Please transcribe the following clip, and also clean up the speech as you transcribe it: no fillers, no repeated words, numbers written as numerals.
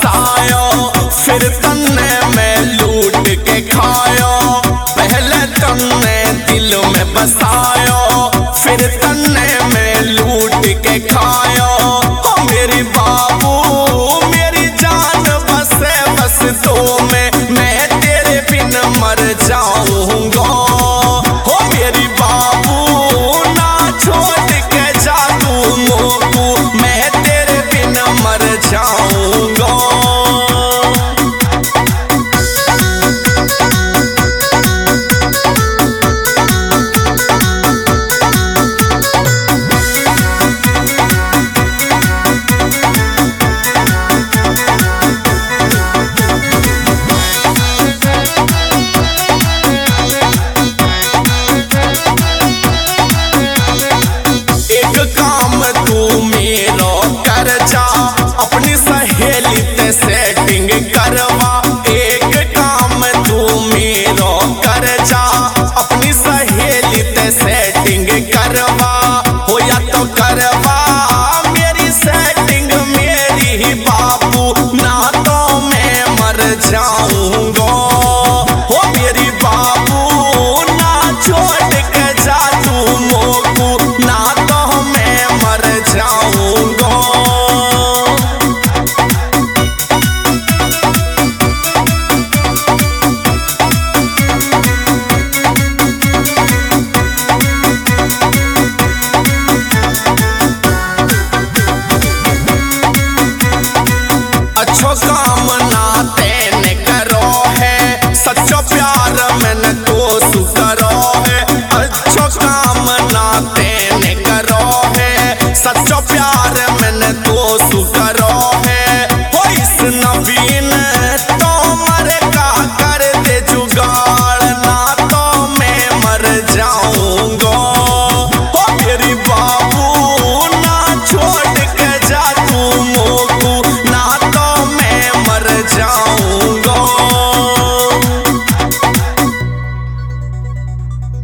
बसायो, फिर तन्ने में लूट के खायो। पहले तन्ने दिल में बसायो, फिर तन्ने में लूट के खायो। ओ मेरी बाबू मेरी जान बसे बस तो मैं तेरे बिन मर जाऊंगा। हो मेरी बाबू ना छोड़ के जा तू मोकू, मैं तेरे बिन मर जाऊंगा। अपनी सहेली ते सेटिंग करवा, एक काम तू मेरो कर जा। अपनी सहेली ते सेटिंग करवा, हो या तो करवा मेरी सेटिंग मेरी ही बाबू, ना तो मैं मर जाऊंगा। हो मेरी बाबू ना छोड़ के जा तू मोकू, ना तो मैं मर जाऊंगा। अच्छो काम ना तेने करो है, सच्चो प्यार मैंने तो सुकरो है। अच्छो काम ना तेने करो है, सच्चो प्यार मैंने तो सुकरो है। हो इस नबीन तो मरे का कर दे जुगाड़, ना तो मैं मर जाऊंगा। हो मेरी बाबू ना छोड़ के जा तू मोकू, ना तो मैं मर जाऊं।